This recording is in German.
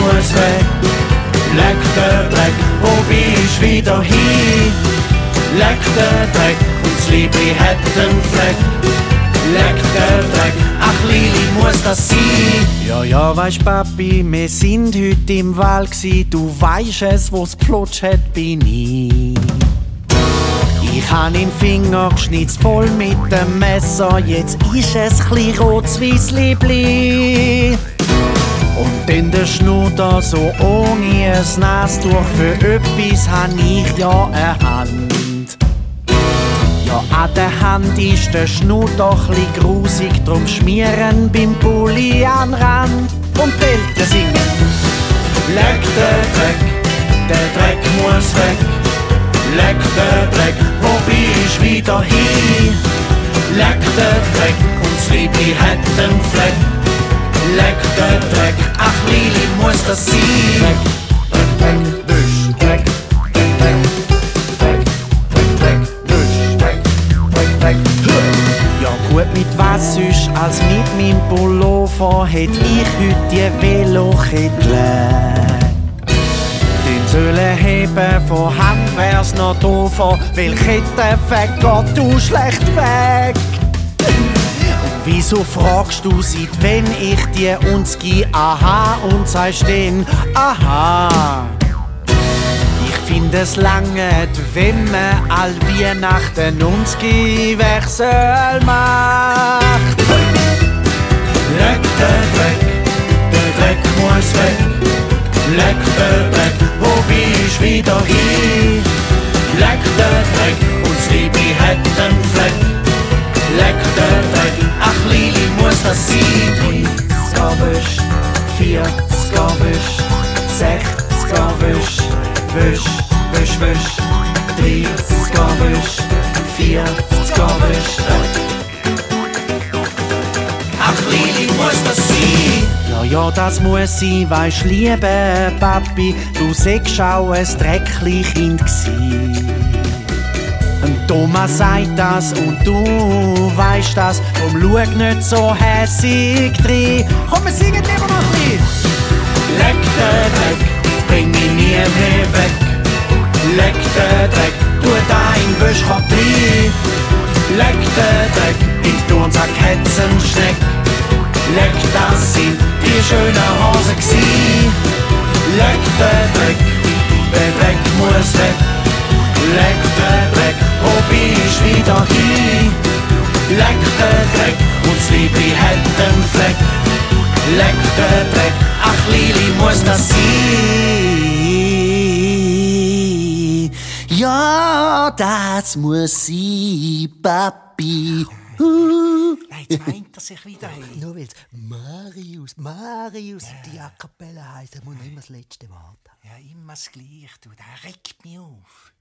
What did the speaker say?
muss weg. Leck den Dreck, wo bist wieder hin? Leck den Dreck und das Liebli hat den Fleck. Leck den Dreck, ach Lili, muss das sein? Ja, weisst Papi, wir sind heute im Wald gsi. Du weisst es, wo's geplutscht hat, bin ich. Ich han in Finger geschnitzt voll mit dem Messer. Jetzt ist es chli rotes weiss Liebli. Und in der Schnur da so ohne ein Nastuch. Für öppis han ich ja eine Hand. Ja, an der Hand ist der Schnur doch chli grusig. Drum schmieren beim Pulli an Rand. Und die Eltern singen: Leck den Dreck, der Dreck muss weg. Leck den Dreck, wo bist wieder hin? Leck den Dreck und das Liebli hat den Fleck. Leck den Dreck, ach Lili, muss das sein? Dreck, Dreck, Wisch, Dreck, Dreck, Dreck, Dreck, Wisch, Dreck, Dreck, Dreck. Ja gut, mit was sonst als mit meinem Pullover hätt ich heute die Velokettle. Den Säulen heben von Hand wär's noch doofer, weil Kette weggeht, du schlecht weg. Und wieso fragst du seit wenn ich dir uns gi aha und sagst denn aha? Ich find es lange, wenn man all Weihnachten uns gi Wechsel macht. Leck den Dreck, der Dreck muss weg. Leck den Dreck, wo bist wieder hin? Leck den Dreck und das Liebli hat den Fleck. Leck den Dreck, ach Lili, muss das sein? 30 Wisch, 40 Wisch, 60 Wisch, Wisch, Wisch, Wisch, 30 Wisch, 40 Wisch. Ach Lili, muss das sein? Ja, das muss sein, weisst liebe Papi, du segst auch ein dreckli Kind gsi. Und Thomas sagt das und du weisst das, drum schau nicht so hässig drin. Komm, wir singen lieber noch ein bisschen. Leck den Dreck, bring mich nie mehr weg. Leck den Dreck, tu dein Wäschkorb rein. Leck den Dreck, in Turnsack hat's einen Schneck. Leck, das sind die schönen Hosen gsi. Leck den Dreck, der Dreck muss weg. Leck den Dreck, wo bist wieder hin? Leck den Dreck und das Liebli hat den Fleck. Leck den Dreck, ach Lili, muss das sein? Ja, das muss sein, Papi. Jetzt meint er sich wieder hin. Nur weil es Marius, die A Cappella heisst, er muss nicht immer das letzte Wort haben. Ja, immer das Gleiche, du, der regt mich auf.